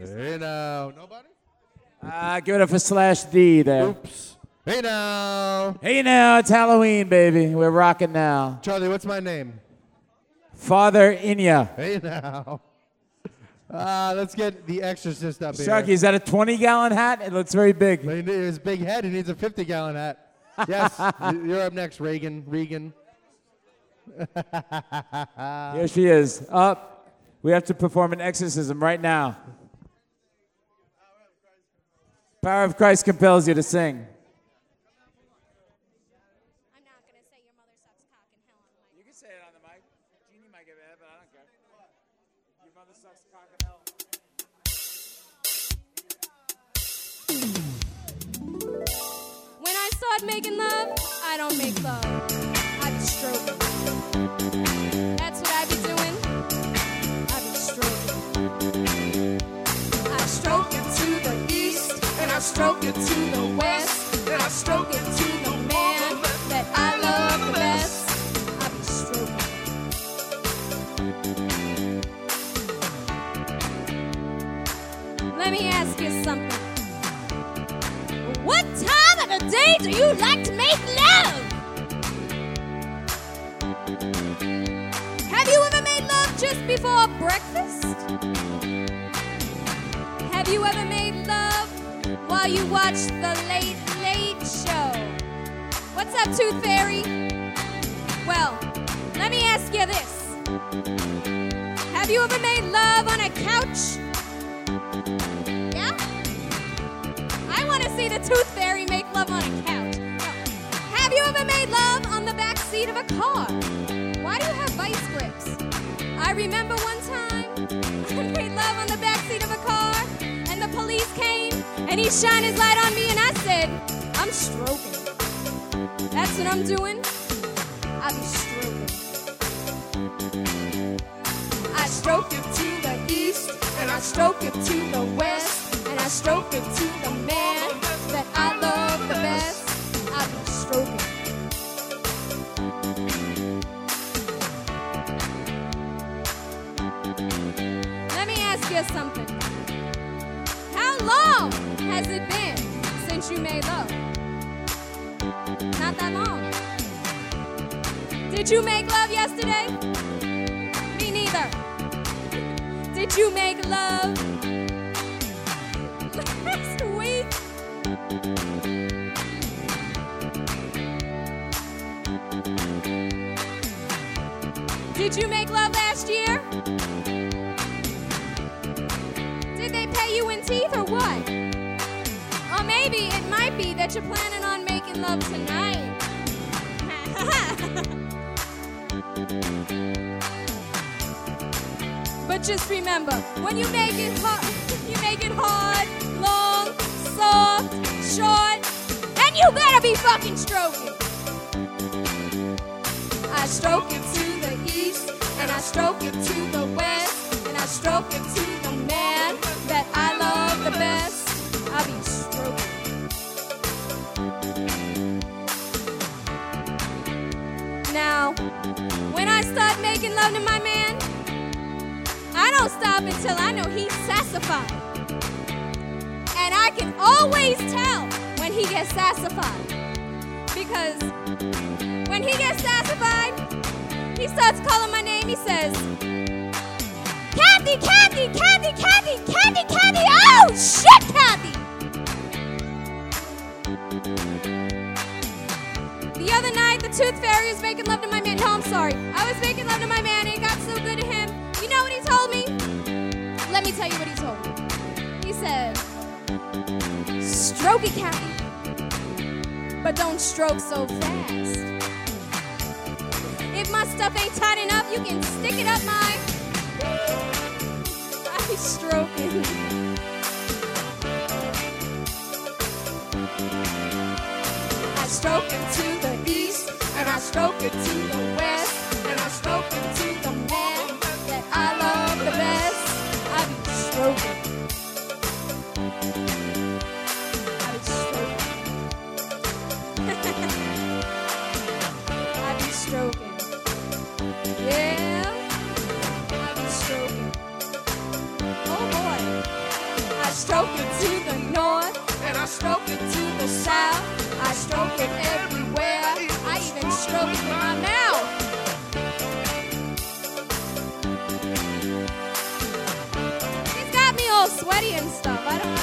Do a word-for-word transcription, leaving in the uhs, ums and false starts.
Hey now. Nobody? Uh, give it up for Slash D there. Oops. Hey now. Hey now, it's Halloween, baby. We're rocking now. Charlie, what's my name? Father Inya. Hey now. Uh, let's get the Exorcist up here. Sharky, is that a twenty gallon hat? It looks very big. But he needs his big head. He needs a fifty gallon hat. Yes, you're up next, Reagan. Regan. Here she is. Up. We have to perform an exorcism right now. Power of Christ compels you to sing. I'm not going to say your mother sucks cock in hell on the mic. You can say it on the mic. Jeannie might give it a but I don't care. Your mother sucks cock in hell. When I start making love, I don't make love. I be stroking. That's what I be doing. I be stroking. I stroke it to the east, and I stroke it to the west, and I stroke it to the man that I love the best. I be stroking. Let me ask you something. What time of the day do you like to make love? Have you ever made love just before breakfast? Have you ever made love while you watch the Late Late Show? What's up, Tooth Fairy? Well, let me ask you this. Have you ever made love on a couch? Yeah? I want to see the Tooth Fairy make love on a couch. Have you ever made love on the back seat of a car? Why do you have vice grips? I remember one time I made love on the back seat of a car, and the police came, and he shined his light on me, and I said, I'm stroking. That's what I'm doing. I be stroking. I stroke it to the east, and I stroke it to the west, and I stroke it to the man that I love the best. I be stroking. Let me ask you something. How long has it been since you made love? Not that long. Did you make love yesterday? Me neither. Did you make love last week? Did you make love last year? Did they pay you in teeth or what? Or maybe it might be that you're planning on making love tonight. But just remember, when you make it hard, you make it hard, long, soft, short, and you better be fucking stroking. I stroke it to the east, and I stroke it to the west, and I stroke it to the man that I love the best. I be stroking. Now, when I start making love to my man, I don't stop until I know he's sassified. And I can always tell when he gets sassified. Because when he gets sassified, he starts calling my name. He says, Kathy, Kathy, Kathy, Kathy, Kathy, Kathy. Oh, shit, Kathy. The other night, the Tooth Fairy was making love to my man. No, I'm sorry. I was making love to my man, and it got so good to him. You know what he told me? Let me tell you what he told me. He said, stroke it, Kathy, but don't stroke so fast. If my stuff ain't tight enough, you can stick it up my... I be stroking. I stroke it to the east, and I stroke it to the west, and I stroke it to the man that I love the best. I be stroking. I be stroking. I be stroking. Yeah. I be stroking. Oh boy. stroke it to the north, and I stroke it to the south. I stroke it everywhere. I even stroke it in my mouth. It's got me all sweaty and stuff. I don't know.